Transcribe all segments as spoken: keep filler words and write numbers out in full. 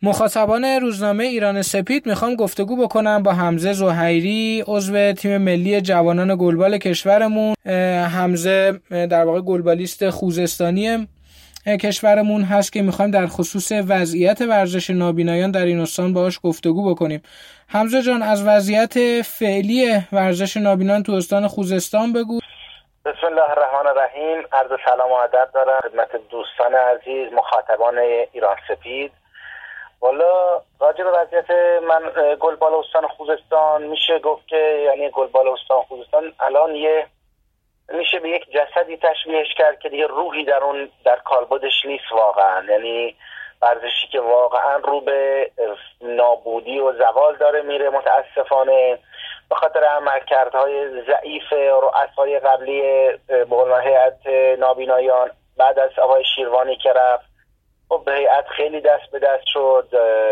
مخاطبان روزنامه ایران سپید میخوام گفتگو بکنم با حمزه زهیری، عضو تیم ملی جوانان گلبال کشورمون. حمزه در واقع گلبالیست خوزستانی کشورمون هست که میخوایم در خصوص وضعیت ورزش نابینایان در این استان باهاش گفتگو بکنیم. حمزه جان، از وضعیت فعلی ورزش نابینایان تو استان خوزستان بگو. بسم الله الرحمن الرحیم. عرض سلام و ادب دارم خدمت دوستان عزیز مخاطبان ایران سپید. والا راجع به وضعیت من گلبال استان خوزستان میشه گفت که یعنی گلبال استان خوزستان الان یه میشه به یک جسدی تشبیهش کرد که دیگه روحی در اون در کالبدش نیست واقعا. یعنی ورزشی که واقعا رو به نابودی و زوال داره میره متاسفانه به خاطر عملکردهای ضعیف رؤسای قبلی به هیئت نابینایان. بعد از آقای شیروانی که رفت خب به هیئت خیلی دست به دست شد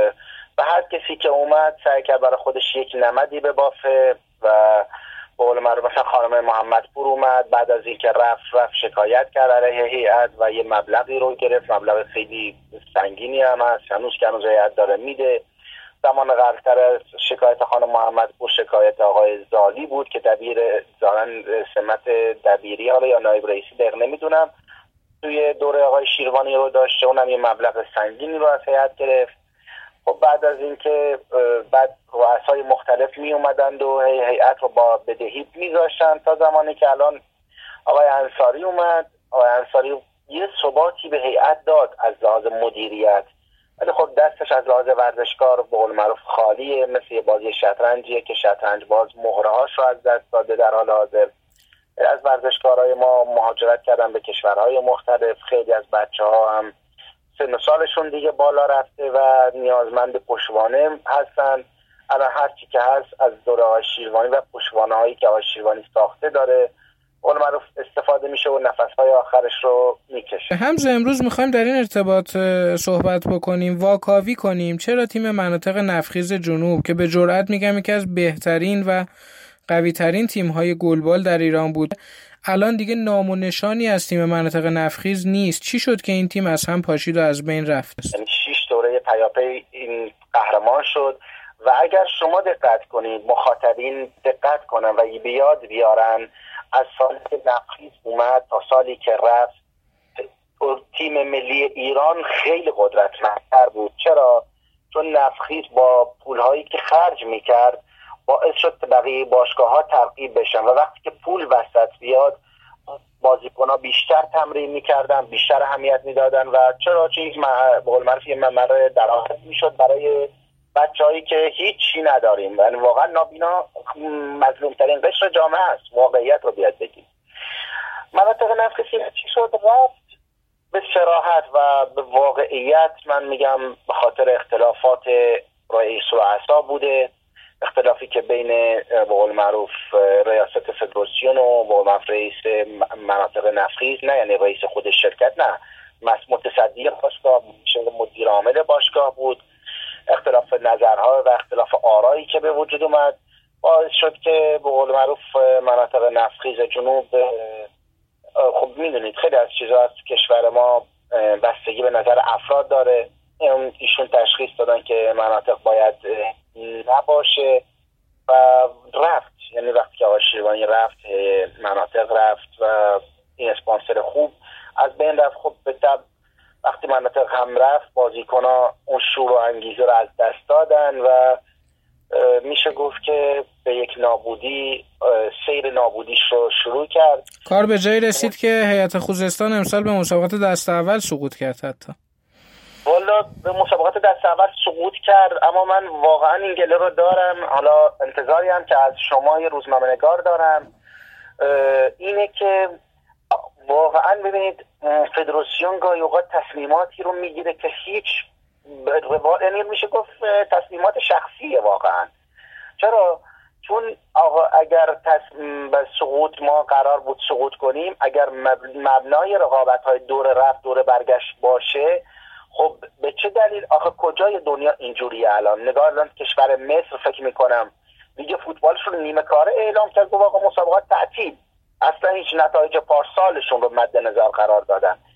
و هر کسی که اومد سعی کرد برای خودش یک نمدی ببافه و به قول معروف مثلا خانم محمدپور اومد بعد از اینکه رفت رفت شکایت کرد علیه هیئت و یه مبلغی رو گرفت، مبلغ خیلی سنگینی هم هست، هنوز که هنوز هیئت داره میده. زمان قبل‌تر از شکایت خانم محمدپور شکایت آقای زالی بود که دبیر زارن سمت دبیری حالا یا نایب رئیسی دقیق نمیدونم توی دوره آقای شیروانی رو داشته، اونم یه مبلغ سنگینی رو از هیئت گرفت. خب بعد از اینکه بعد رؤسای مختلف می اومدند و هیئت رو با بدهی میذاشتن تا زمانی که الان آقای انصاری اومد. آقای انصاری یه ثباتی به هیئت داد از لحاظ مدیریت، ولی خب دستش از لحاظ ورزشکار به قول معروف خالیه، مثل یه بازی شطرنجیه که شطرنج باز مهرهاش رو از دست داده. در حال حاضر از ورزشکارای ما مهاجرت کردن به کشورهای مختلف، خیلی از بچه ها هم سن و سالشون دیگه بالا رفته و نیازمند پشتوانه هستن. الان هر چی که هست از دوره آقای شیروانی و پشتوانه هایی که آقای شیروانی ساخته داره اون معروف استفاده میشه و نفسهای آخرش رو میکشه. حمزه، امروز میخوایم در این ارتباط صحبت بکنیم، واکاوی کنیم چرا تیم مناطق نفخیز جنوب که به جرئت میگم یکی از بهترین و قوی ترین تیم های گلبال در ایران بود الان دیگه نام و نشانی از تیم مناطق نفخیز نیست. چی شد که این تیم از هم پاشید و از بین رفت؟ یعنی شش دوره پیاپی این قهرمان شد و اگر شما دقت کنید، مخاطبین دقت کنن و بیاد بیارن از سالی که نفخیز اومد تا سالی که رفت تیم ملی ایران خیلی قدرتمندتر بود. چرا؟ چون نفخیز با پولهایی که خرج میکرد باعث شد بقیه باشگاه‌ها ترغیب بشن و وقتی که پول وسط بیاد بازیکن‌ها بیشتر تمرین می‌کردن، بیشتر اهمیت میدادن و چرا چه یک به قول معروف یه ممر درآمد میشد برای بچه‌هایی که هیچی نداریم. یعنی واقعا نابینا مظلوم‌ترین قشر جامعه است، واقعیت رو بیاد بگیم. مناطق نفخیز چی شد؟ رفت به صراحت و به واقعیت من میگم به خاطر اختلافات رئیس رؤسا بوده، اختلافی که بین به قول معروف ریاست فدراسیون و با معروف رئیس مناطق نفخیز، نه یعنی رئیس خود شرکت، نه متصدی باشگاه مدیر عامل باشگاه بود. اختلاف نظرها و اختلاف آرایی که به وجود اومد باعث شد که به قول معروف مناطق نفخیز جنوب، خب میدونید خیلی از چیزها از کشور ما بستگی به نظر افراد داره. ایشون تشخیص دادن که مناطق باید نباشه و رفت. یعنی وقتی که آقای شیروانی رفت مناطق رفت و این اسپانسر خوب از بین رفت. خب به طب وقتی مناطق هم رفت بازیکن‌ها اون شور و انگیزه رو از دست دادن و میشه گفت که به یک نابودی سیر نابودیش رو شروع کرد. کار به جایی رسید که هیئت خوزستان امسال به مسابقات دست اول سقوط کرد. حتی والا به مسابقات دست اول سقوط کرد، اما من واقعا این گله رو دارم. حالا انتظاری هم که از شما یه روزنامه‌نگار دارم اینه که واقعا ببینید فدراسیون گاهی اوقات تصمیماتی رو میگیره که هیچ یعنی میشه گفت تصمیمات شخصیه واقعا. چرا؟ چون آقا اگر تصمیم به سقوط ما قرار بود سقوط کنیم، اگر مبنای رقابت‌های دور رفت دور برگشت باشه، خب به چه دلیل آخه کجای دنیا اینجوریه الان؟ نگاه الان کشور مصر فکر میکنم لیگ فوتبالشون نیمه کاره اعلام کرد، گفت آقا مسابقات تعطیل، اصلا هیچ نتایج پارسالشون رو مد نظر قرار دادن.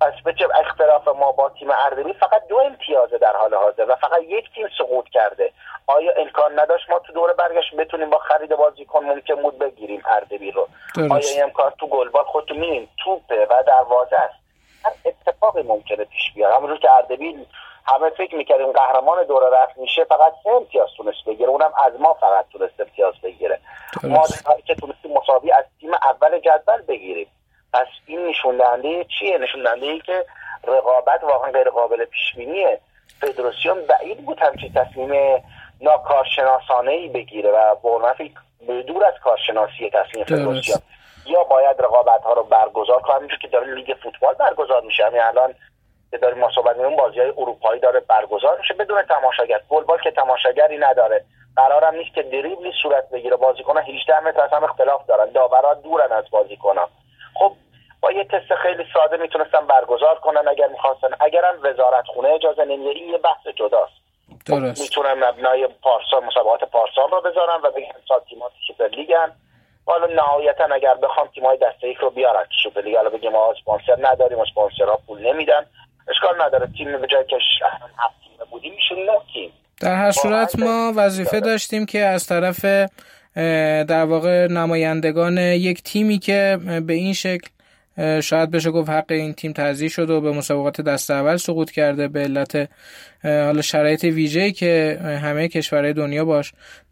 پس به چه اختلاف ما با تیم اردبیل فقط دو امتیازه در حال حاضر و فقط یک تیم سقوط کرده. آیا امکان نداشت ما تو دوره برگشت بتونیم با خرید بازیکن ممکن بود بگیریم اردبیل رو؟ درست. آیا این امکان تو گلبال خودتون می‌بینید توپه و دروازه است، هر اتفاقی ممکنه پیش بیاد. همونجور که اردبیل همه فکر می‌کردیم قهرمان دوره رفت میشه، فقط سه امتیاز تونست بگیره، اونم از ما فقط تونست امتیاز بگیره. ما که تونستیم مساوی از تیم اول جدول بگیریم. پس این نشون دهنده چیه؟ نشون دهنده ای که رقابت واقعا غیر قابل پیش بینیه. فدراسیون بعید بود همچین تصمیم ناکارشناسانه‌ای بگیره و برنفی دور از کارشناسی تصمیم فدراسیون. یا باید رقابت ها رو برگزار کنه همونجور که داره لیگ فوتبال برگزار میشه. همین الان که داریم ما صحبت می‌کنیم بازی‌های اروپایی داره برگزار میشه بدون تماشاگر. گلبال که تماشاگری نداره، قرارم نیست که دریبلی صورت بگیره، بازیکن‌ها هجده متر از هم اختلاف دارن، داورا دورن از بازیکن‌ها. خب با یه تست خیلی ساده میتونستن برگزار کنن اگر می‌خواستن. اگرم وزارتخونه اجازه نمیده این یه بحث جداست. درست. میتونن مبنای پارسال مسابقات پارسال رو بذارن و بگن سال تیم‌ها سوپر لیگن. حالا نهایتا اگر بخوام تیم‌های دسته یک رو بیارن که سوپر لیگ، حالا بگیم ما اسپانسر نداریم، اسپانسرها پول نمیدن، اشکال نداره. تیم به جای که هفت تیم بودیم میشون نه تیم. در هر صورت ما وظیفه داشتیم که از طرف در واقع نمایندگان یک تیمی که به این شکل شاید بشه گفت حق این تیم تضییع شد و به مسابقات دسته اول سقوط کرده به علت حالا شرایط ویژه‌ای که همه کشورهای دنیا باش